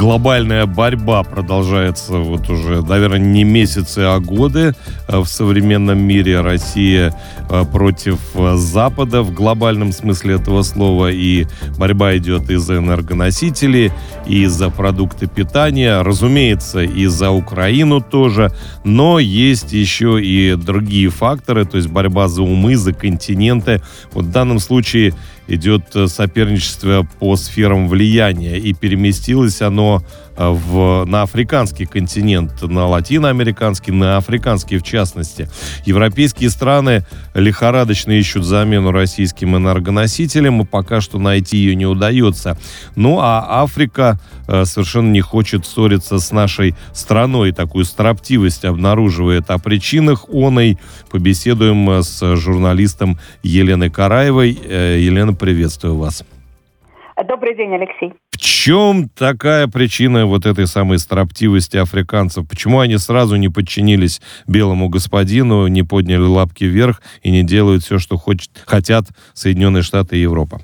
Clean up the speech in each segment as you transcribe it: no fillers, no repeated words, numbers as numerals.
Глобальная борьба продолжается вот уже, наверное, не месяцы, а годы в современном мире. Россия против Запада в глобальном смысле этого слова. И борьба идет и за энергоносители, и за продукты питания. Разумеется, и за Украину тоже. Но есть еще и другие факторы, то есть борьба за умы, за континенты. Вот в данном случае идет соперничество по сферам влияния, и переместилось оно на африканский континент, на латиноамериканский, на африканский в частности. Европейские страны лихорадочно ищут замену российским энергоносителям, и пока что найти ее не удается. Ну а Африка совершенно не хочет ссориться с нашей страной, такую строптивость обнаруживает. О причинах оной побеседуем с журналистом Еленой Караевой. Елена, приветствую вас. Добрый день, Алексей. В чем такая причина вот этой самой строптивости африканцев? Почему они сразу не подчинились белому господину, не подняли лапки вверх и не делают все, что хотят Соединенные Штаты и Европа?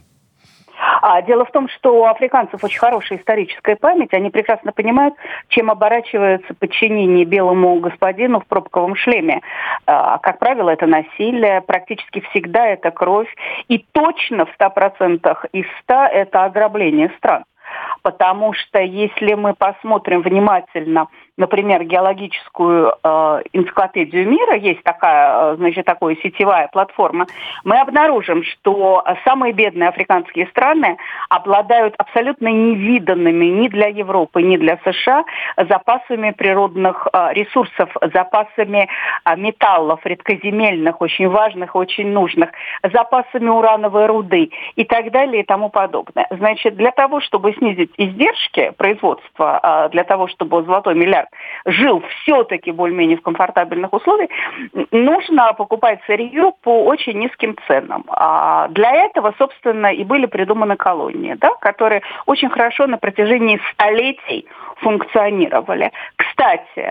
Дело в том, что у африканцев очень хорошая историческая память. Они прекрасно понимают, чем оборачивается подчинение белому господину в пробковом шлеме. Как правило, это насилие, практически всегда это кровь. И точно в 100% из 100 это ограбление стран. Потому что если мы посмотрим внимательно, например, геологическую энциклопедию мира, есть такая сетевая платформа, мы обнаружим, что самые бедные африканские страны обладают абсолютно невиданными ни для Европы, ни для США запасами природных ресурсов, запасами металлов редкоземельных, очень важных, очень нужных, запасами урановой руды и так далее и тому подобное. Значит, для того, чтобы снизить издержки производства, для того, чтобы золотой миллиард жил все-таки более-менее в комфортабельных условиях, нужно покупать сырье по очень низким ценам. Для этого, собственно, и были придуманы колонии, да, которые очень хорошо на протяжении столетий функционировали. Кстати,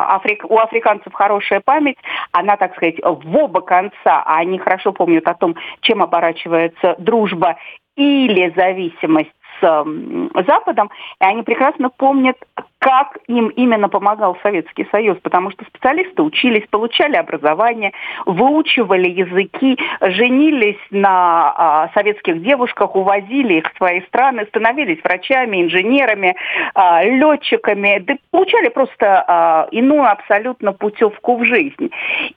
у африканцев хорошая память, она, так сказать, в оба конца, они хорошо помнят о том, чем оборачивается дружба или зависимость с Западом, и они прекрасно помнят, как им именно помогал Советский Союз, потому что специалисты учились, получали образование, выучивали языки, женились на советских девушках, увозили их в свои страны, становились врачами, инженерами, летчиками, да получали просто иную абсолютно путевку в жизнь.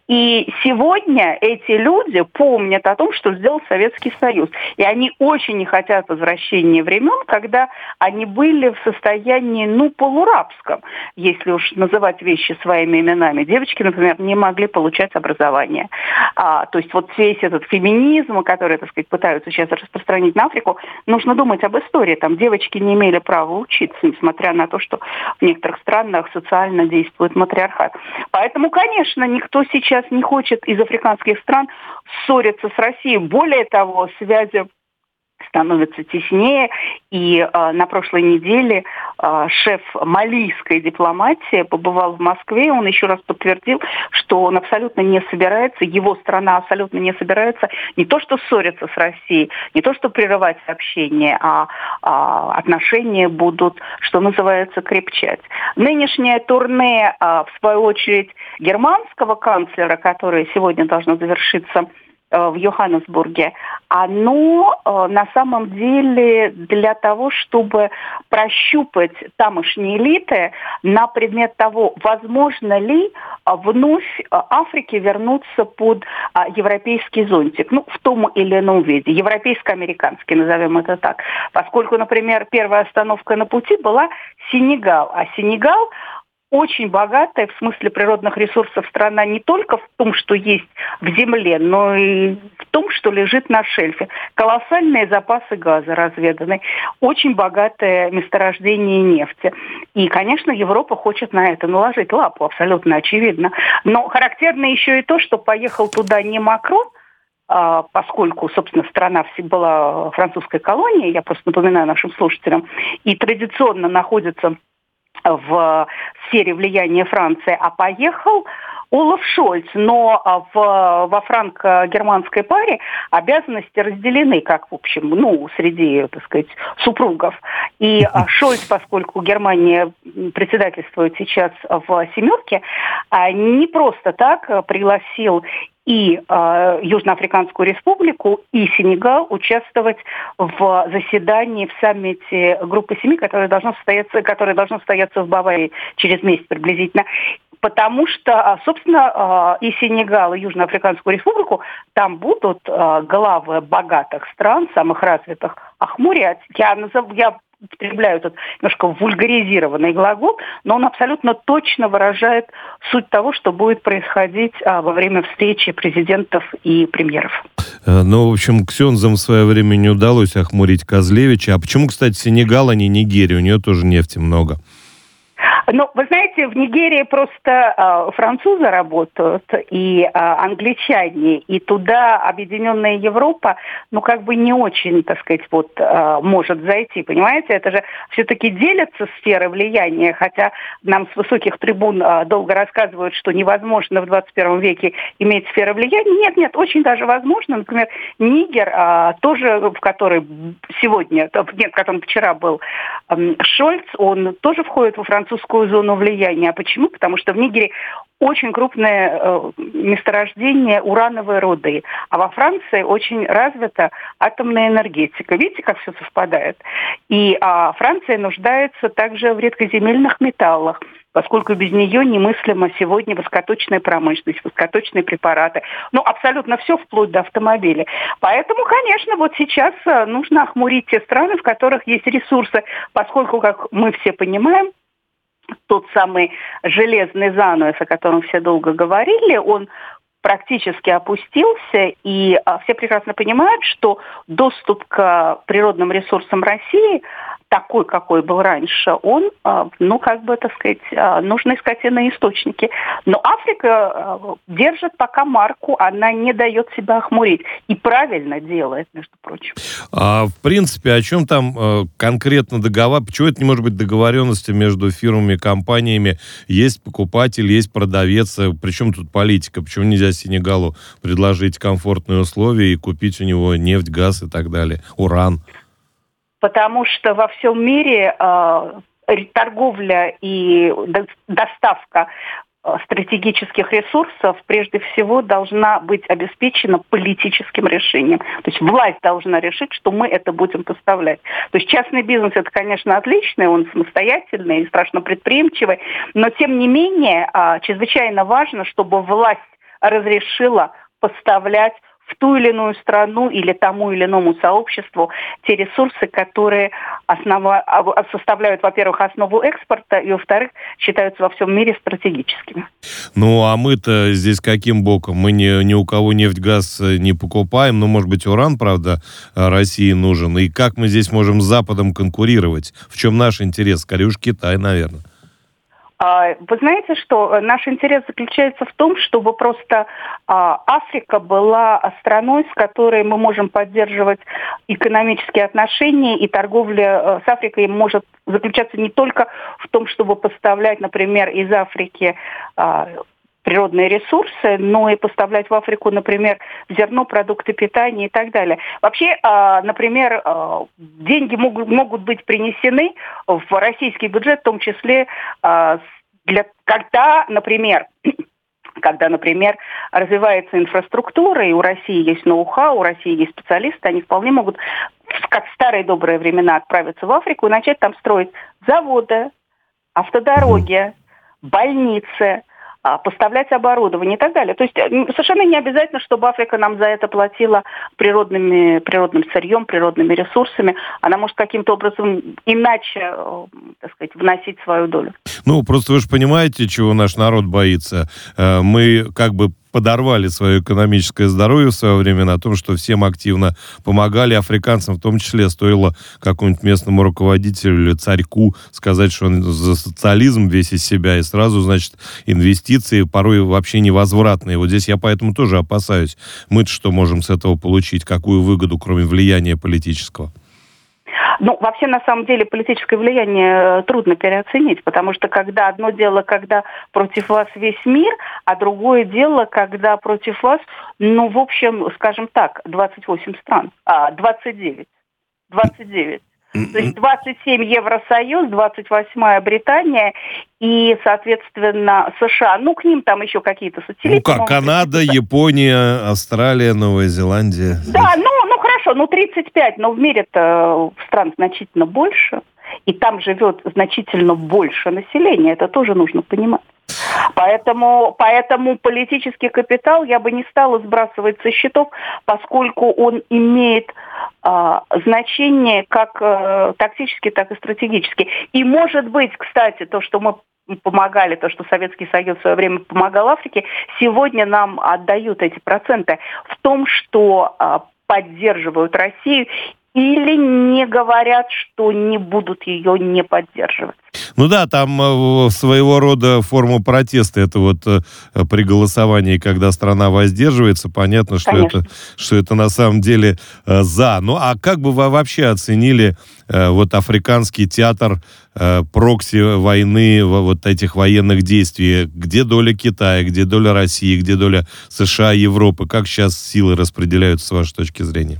И сегодня эти люди помнят о том, что сделал Советский Союз. И они очень не хотят возвращения времен, когда они были в состоянии, полурабском, если уж называть вещи своими именами. Девочки, например, не могли получать образование. То есть вот весь этот феминизм, который, так сказать, пытаются сейчас распространить на Африку, нужно думать об истории. Там девочки не имели права учиться, несмотря на то, что в некоторых странах социально действует матриархат. Поэтому, конечно, никто сейчас не хочет из африканских стран ссориться с Россией. Более того, связи становится теснее, и на прошлой неделе шеф малийской дипломатии побывал в Москве, он еще раз подтвердил, что он абсолютно не собирается, его страна абсолютно не собирается не то что ссориться с Россией, не то что прерывать общение, а отношения будут, что называется, крепчать. Нынешнее турне, в свою очередь, германского канцлера, которое сегодня должно завершиться в Йоханнесбурге, оно на самом деле для того, чтобы прощупать тамошние элиты на предмет того, возможно ли вновь Африке вернуться под европейский зонтик, в том или ином виде, европейско-американский, назовем это так. Поскольку, например, первая остановка на пути была Сенегал, а Сенегал очень богатая в смысле природных ресурсов страна не только в том, что есть в земле, но и в том, что лежит на шельфе. Колоссальные запасы газа разведаны, очень богатое месторождение нефти. И, конечно, Европа хочет на это наложить лапу, абсолютно очевидно. Но характерно еще и то, что поехал туда не Макрон, поскольку, собственно, страна была французской колонией, я просто напоминаю нашим слушателям, и традиционно находится в сфере влияния Франции, а поехал Олаф Шольц, но во франко-германской паре обязанности разделены, как, в общем, среди, так сказать, супругов. И Шольц, поскольку Германия председательствует сейчас в «семерке», не просто так пригласил и Южноафриканскую республику, и Сенегал участвовать в заседании в саммите Группы Семи, которое должно состояться в Баварии через месяц приблизительно. Потому что, собственно, и Сенегал, и Южноафриканскую республику там будут главы богатых стран, самых развитых, охмурять. Я употребляю тут немножко вульгаризированный глагол, но он абсолютно точно выражает суть того, что будет происходить во время встречи президентов и премьеров. В общем, Ксензам в свое время не удалось охмурить Козлевича. А почему, кстати, Сенегал, а не Нигерия? У нее тоже нефти много. Вы знаете, в Нигерии просто французы работают и англичане, и туда Объединенная Европа, не очень, так сказать, может зайти, понимаете? Это же все-таки делятся сферы влияния, хотя нам с высоких трибун долго рассказывают, что невозможно в 21 веке иметь сферы влияния. Нет, очень даже возможно. Например, Нигер, тоже, в котором вчера был Шольц, он тоже входит во французскую зону влияния. А почему? Потому что в Нигере очень крупное месторождение урановой руды, а во Франции очень развита атомная энергетика. Видите, как все совпадает? И Франция нуждается также в редкоземельных металлах, поскольку без нее немыслима сегодня высокоточная промышленность, высокоточные препараты. Абсолютно все, вплоть до автомобилей. Поэтому, конечно, сейчас нужно охмурить те страны, в которых есть ресурсы, поскольку, как мы все понимаем, тот самый железный занавес, о котором все долго говорили, он практически опустился, и все прекрасно понимают, что доступ к природным ресурсам России, такой, какой был раньше, он, нужно искать иные источники. Но Африка держит пока марку, она не дает себя охмурить. И правильно делает, между прочим. В принципе, о чем там конкретно договор? Почему это не может быть договоренностью между фирмами и компаниями? Есть покупатель, есть продавец. Причем тут политика? Почему нельзя Сенегалу предложить комфортные условия и купить у него нефть, газ и так далее? Уран. Потому что во всем мире торговля и доставка стратегических ресурсов прежде всего должна быть обеспечена политическим решением. То есть власть должна решить, что мы это будем поставлять. То есть частный бизнес это, конечно, отличный, он самостоятельный и страшно предприимчивый, но тем не менее чрезвычайно важно, чтобы власть разрешила поставлять в ту или иную страну или тому или иному сообществу те ресурсы, которые составляют, во-первых, основу экспорта, и, во-вторых, считаются во всем мире стратегическими. А мы-то здесь каким боком? Мы ни у кого нефть, газ не покупаем. Может быть, уран, правда, России нужен. И как мы здесь можем с Западом конкурировать? В чем наш интерес? Скорее уж Китай, наверное. Вы знаете, что наш интерес заключается в том, чтобы просто Африка была страной, с которой мы можем поддерживать экономические отношения, и торговля с Африкой может заключаться не только в том, чтобы поставлять, например, из Африки природные ресурсы, но и поставлять в Африку, например, зерно, продукты питания и так далее. Вообще, например, деньги могут быть принесены в российский бюджет, в том числе когда, например, развивается инфраструктура, и у России есть ноу-хау, у России есть специалисты, они вполне могут, как в старые добрые времена, отправиться в Африку и начать там строить заводы, автодороги, больницы, поставлять оборудование и так далее. То есть совершенно не обязательно, чтобы Африка нам за это платила природным сырьем, природными ресурсами. Она может каким-то образом иначе, вносить свою долю. Просто вы же понимаете, чего наш народ боится. Мы подорвали свое экономическое здоровье в свое время на том, что всем активно помогали, африканцам в том числе. Стоило какому-нибудь местному руководителю или царьку сказать, что он за социализм весь из себя, и сразу, инвестиции порой вообще невозвратные. Вот здесь я поэтому тоже опасаюсь. Мы-то что можем с этого получить? Какую выгоду, кроме влияния политического? Ну, вообще, на самом деле, политическое влияние трудно переоценить, потому что одно дело, когда против вас весь мир, а другое дело, когда против вас, ну, в общем, скажем так, 28 стран, 29. То есть 27 Евросоюз, 28-я Британия и, соответственно, США. Ну, к ним там еще какие-то сателлиты. Ну как, Канада, Япония, Австралия, Новая Зеландия. Да, ну хорошо, 35, но в мире-то стран значительно больше, и там живет значительно больше населения, это тоже нужно понимать. Поэтому политический капитал я бы не стала сбрасывать со счетов, поскольку он имеет значение как тактически, так и стратегически. И может быть, кстати, то, что мы помогали, то, что Советский Союз в свое время помогал Африке, сегодня нам отдают эти проценты в том, что поддерживают Россию или не говорят, что не будут ее не поддерживать. Ну да, там своего рода форма протеста. Это вот при голосовании, когда страна воздерживается, понятно, что это на самом деле за. Ну а как бы вы вообще оценили вот африканский театр прокси войны, вот этих военных действий? Где доля Китая, где доля России, где доля США, Европы? Как сейчас силы распределяются с вашей точки зрения?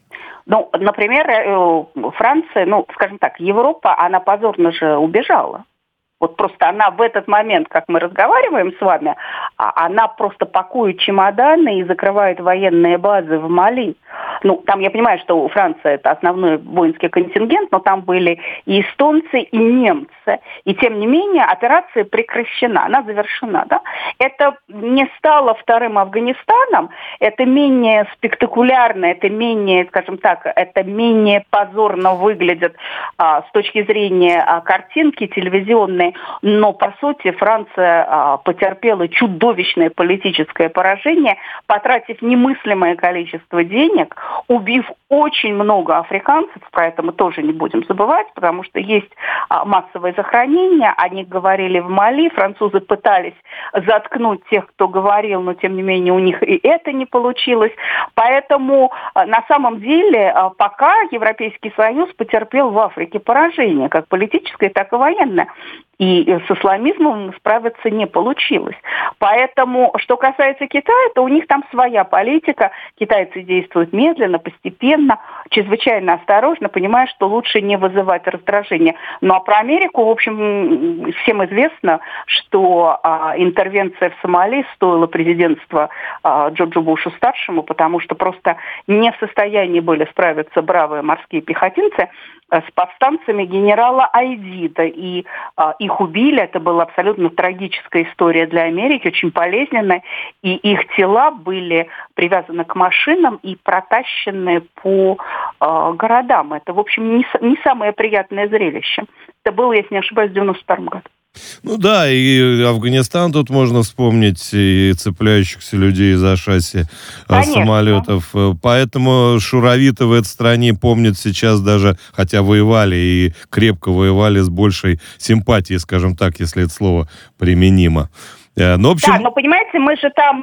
Ну, например, Франция, скажем так, Европа, она позорно же убежала. Вот просто она в этот момент, как мы разговариваем с вами, она просто пакует чемоданы и закрывает военные базы в Мали. Ну, там я понимаю, что Франция это основной воинский контингент, но там были и эстонцы, и немцы. И тем не менее операция прекращена, она завершена. Да? Это не стало вторым Афганистаном, это менее спектакулярно, это менее, скажем так, это менее позорно выглядит с точки зрения картинки телевизионной. Но, по сути, Франция потерпела чудовищное политическое поражение, потратив немыслимое количество денег, убив очень много африканцев, про это мы тоже не будем забывать, потому что есть массовое захоронение, о них говорили в Мали, французы пытались заткнуть тех, кто говорил, но, тем не менее, у них и это не получилось. Поэтому, на самом деле, пока Европейский Союз потерпел в Африке поражение, как политическое, так и военное. И с исламизмом справиться не получилось. Поэтому, что касается Китая, то у них там своя политика. Китайцы действуют медленно, постепенно, чрезвычайно осторожно, понимая, что лучше не вызывать раздражение. Ну а про Америку, в общем, всем известно, что интервенция в Сомали стоила президентства Джорджу Бушу-старшему, потому что просто не в состоянии были справиться бравые морские пехотинцы с повстанцами генерала Айдида. И их убили. Это была абсолютно трагическая история для Америки, очень болезненная. И их тела были привязаны к машинам и протащены по городам. Это, в общем, не самое приятное зрелище. Это было, если не ошибаюсь, в 1992 году. Ну да, и Афганистан тут можно вспомнить, и цепляющихся людей за шасси самолетов. Поэтому шуравиты в этой стране помнят сейчас даже, хотя воевали и крепко воевали с большей симпатией, скажем так, если это слово применимо. Ну, в общем... Да, но понимаете, мы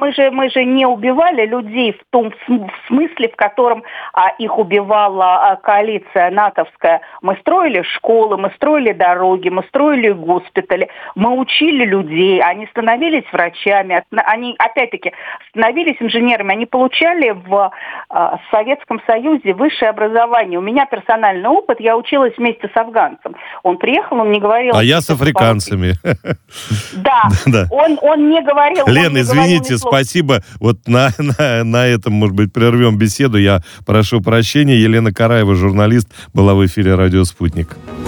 же не убивали людей в том смысле, в котором их убивала коалиция натовская. Мы строили школы, мы строили дороги, мы строили госпитали, мы учили людей, они становились врачами, они, опять-таки, становились инженерами, они получали в Советском Союзе высшее образование. У меня персональный опыт, я училась вместе с афганцем. Он приехал, он мне говорил... А я с африканцами. Да, он не говорил... Лена, извините, спасибо. Вот на этом, может быть, прервем беседу. Я прошу прощения. Елена Караева, журналист, была в эфире «Радио Спутник».